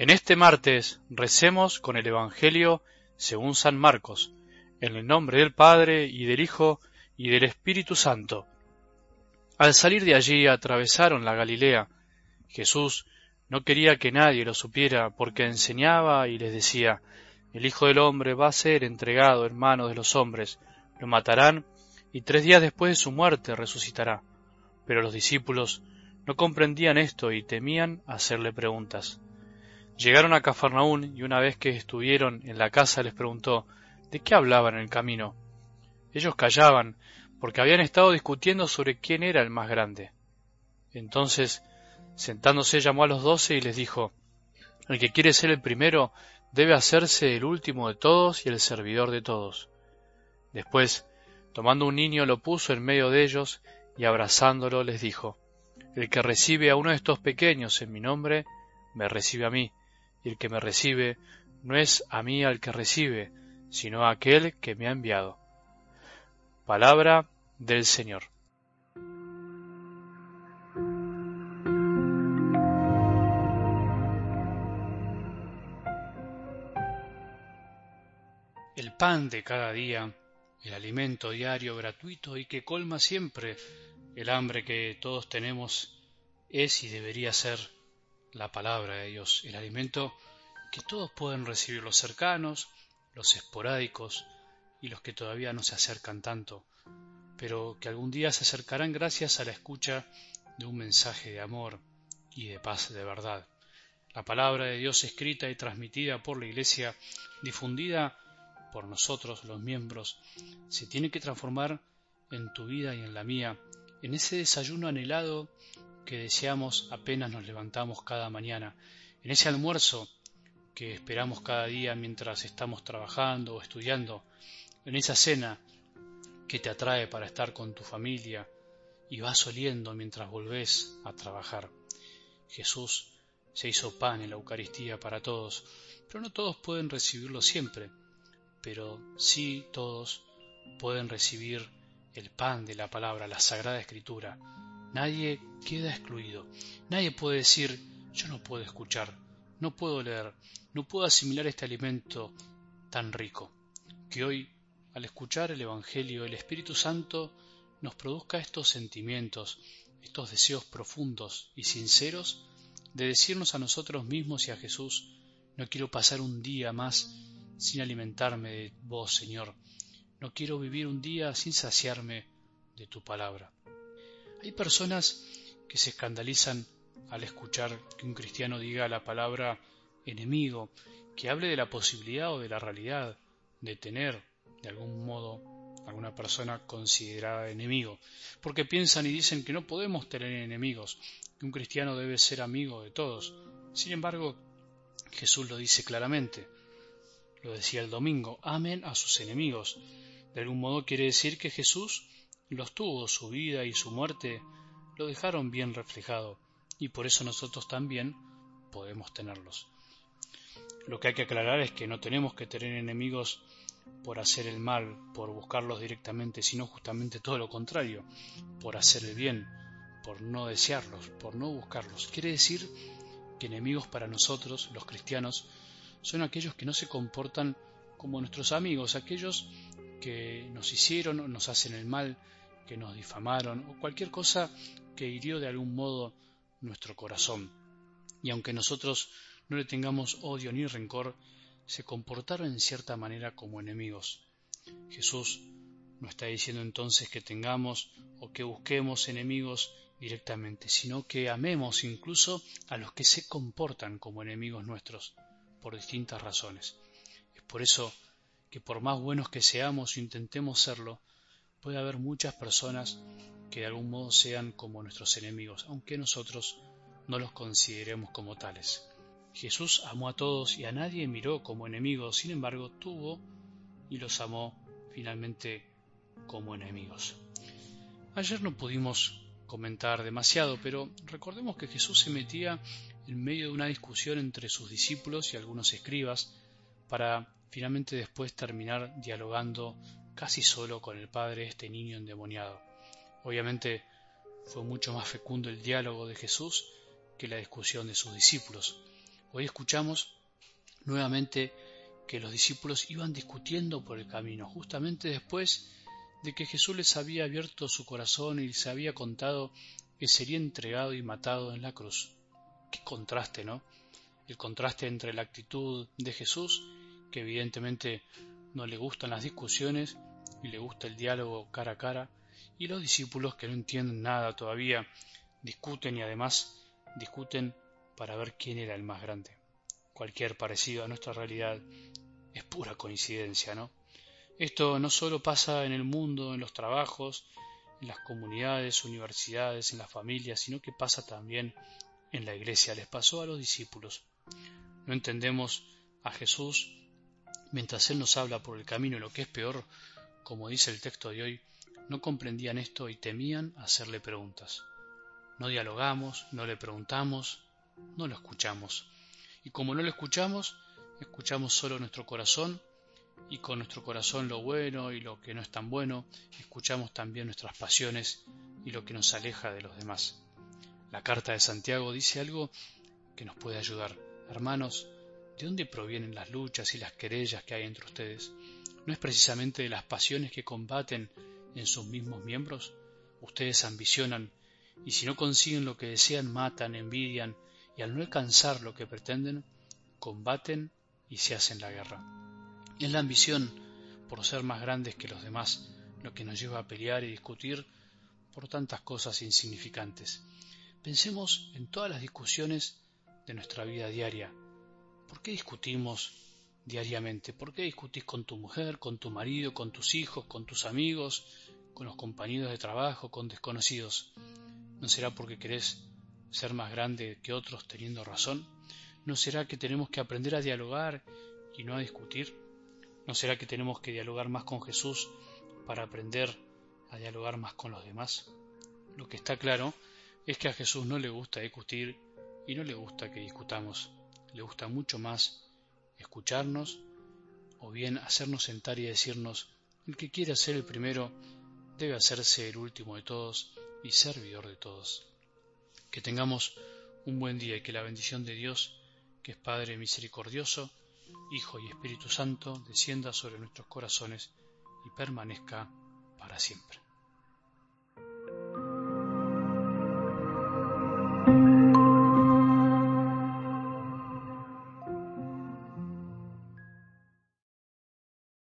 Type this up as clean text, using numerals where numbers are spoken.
En este martes recemos con el Evangelio según San Marcos, en el nombre del Padre, y del Hijo, y del Espíritu Santo. Al salir de allí atravesaron la Galilea. Jesús no quería que nadie lo supiera, porque enseñaba y les decía: el Hijo del Hombre va a ser entregado en manos de los hombres, lo matarán, y 3 días después de su muerte resucitará. Pero los discípulos no comprendían esto y temían hacerle preguntas. Llegaron a Cafarnaún, y una vez que estuvieron en la casa les preguntó de qué hablaban en el camino. Ellos callaban, porque habían estado discutiendo sobre quién era el más grande. Entonces, sentándose, llamó a los 12 y les dijo: el que quiere ser el primero debe hacerse el último de todos y el servidor de todos. Después, tomando un niño, lo puso en medio de ellos, y abrazándolo les dijo: el que recibe a uno de estos pequeños en mi nombre, me recibe a mí, y el que me recibe no es a mí al que recibe, sino a aquel que me ha enviado. Palabra del Señor. El pan de cada día, el alimento diario gratuito y que colma siempre el hambre que todos tenemos, es y debería ser la palabra de Dios, el alimento que todos pueden recibir, los cercanos, los esporádicos y los que todavía no se acercan tanto, pero que algún día se acercarán gracias a la escucha de un mensaje de amor y de paz de verdad. La palabra de Dios escrita y transmitida por la Iglesia, difundida por nosotros los miembros, se tiene que transformar en tu vida y en la mía, en ese desayuno anhelado que deseamos apenas nos levantamos cada mañana, en ese almuerzo que esperamos cada día mientras estamos trabajando o estudiando, en esa cena que te atrae para estar con tu familia y vas oliendo mientras volvés a trabajar. Jesús se hizo pan en la Eucaristía para todos, pero no todos pueden recibirlo siempre, pero sí todos pueden recibir el pan de la palabra, la Sagrada Escritura. Nadie queda excluido. Nadie puede decir: yo no puedo escuchar, no puedo leer, no puedo asimilar este alimento tan rico. Que hoy, al escuchar el Evangelio, el Espíritu Santo nos produzca estos sentimientos, estos deseos profundos y sinceros de decirnos a nosotros mismos y a Jesús: no quiero pasar un día más sin alimentarme de vos, Señor. No quiero vivir un día sin saciarme de tu palabra. Hay personas que se escandalizan al escuchar que un cristiano diga la palabra enemigo, que hable de la posibilidad o de la realidad de tener, de algún modo, alguna persona considerada enemigo, porque piensan y dicen que no podemos tener enemigos, que un cristiano debe ser amigo de todos. Sin embargo, Jesús lo dice claramente, lo decía el domingo: amen a sus enemigos. De algún modo quiere decir que Jesús los tuvo, su vida y su muerte lo dejaron bien reflejado, y por eso nosotros también podemos tenerlos. Lo que hay que aclarar es que no tenemos que tener enemigos por hacer el mal, por buscarlos directamente, sino justamente todo lo contrario, por hacer el bien, por no desearlos, por no buscarlos. Quiere decir que enemigos para nosotros, los cristianos, son aquellos que no se comportan como nuestros amigos, aquellos que nos hicieron o nos hacen el mal, que nos difamaron o cualquier cosa que hirió de algún modo nuestro corazón. Y aunque nosotros no le tengamos odio ni rencor, se comportaron en cierta manera como enemigos. Jesús no está diciendo entonces que tengamos o que busquemos enemigos directamente, sino que amemos incluso a los que se comportan como enemigos nuestros por distintas razones. Es por eso que por más buenos que seamos o intentemos serlo, puede haber muchas personas que de algún modo sean como nuestros enemigos, aunque nosotros no los consideremos como tales. Jesús amó a todos y a nadie miró como enemigos, sin embargo tuvo y los amó finalmente como enemigos. Ayer no pudimos comentar demasiado, pero recordemos que Jesús se metía en medio de una discusión entre sus discípulos y algunos escribas para finalmente después terminar dialogando casi solo con el padre de este niño endemoniado. Obviamente fue mucho más fecundo el diálogo de Jesús que la discusión de sus discípulos, Hoy escuchamos nuevamente que los discípulos iban discutiendo por el camino, justamente después de que Jesús les había abierto su corazón y les había contado que sería entregado y matado en la cruz. Qué contraste, ¿no? El contraste entre la actitud de Jesús, que evidentemente no le gustan las discusiones y le gusta el diálogo cara a cara, y los discípulos que no entienden nada todavía, discuten y además discuten para ver quién era el más grande. Cualquier parecido a nuestra realidad es pura coincidencia, ¿no? Esto no solo pasa en el mundo, en los trabajos, en las comunidades, universidades, en las familias, sino que pasa también en la iglesia. Les pasó a los discípulos. No entendemos a Jesús mientras Él nos habla por el camino, y lo que es peor, como dice el texto de hoy, no comprendían esto y temían hacerle preguntas. No dialogamos, no le preguntamos, no lo escuchamos. Y como no lo escuchamos, escuchamos solo nuestro corazón, y con nuestro corazón lo bueno y lo que no es tan bueno, escuchamos también nuestras pasiones y lo que nos aleja de los demás. La carta de Santiago dice algo que nos puede ayudar. Hermanos, ¿de dónde provienen las luchas y las querellas que hay entre ustedes? ¿No es precisamente de las pasiones que combaten en sus mismos miembros? Ustedes ambicionan, y si no consiguen lo que desean, matan, envidian, y al no alcanzar lo que pretenden, combaten y se hacen la guerra. Es la ambición por ser más grandes que los demás lo que nos lleva a pelear y discutir por tantas cosas insignificantes. Pensemos en todas las discusiones de nuestra vida diaria. ¿Por qué discutimos diariamente? ¿Por qué discutís con tu mujer, con tu marido, con tus hijos, con tus amigos, con los compañeros de trabajo, con desconocidos? ¿No será porque querés ser más grande que otros teniendo razón? ¿No será que tenemos que aprender a dialogar y no a discutir? ¿No será que tenemos que dialogar más con Jesús para aprender a dialogar más con los demás? Lo que está claro es que a Jesús no le gusta discutir y no le gusta que discutamos. Le gusta mucho más escucharnos o bien hacernos sentar y decirnos: el que quiera ser el primero debe hacerse el último de todos y servidor de todos. Que tengamos un buen día y que la bendición de Dios, que es Padre misericordioso, Hijo y Espíritu Santo, descienda sobre nuestros corazones y permanezca para siempre.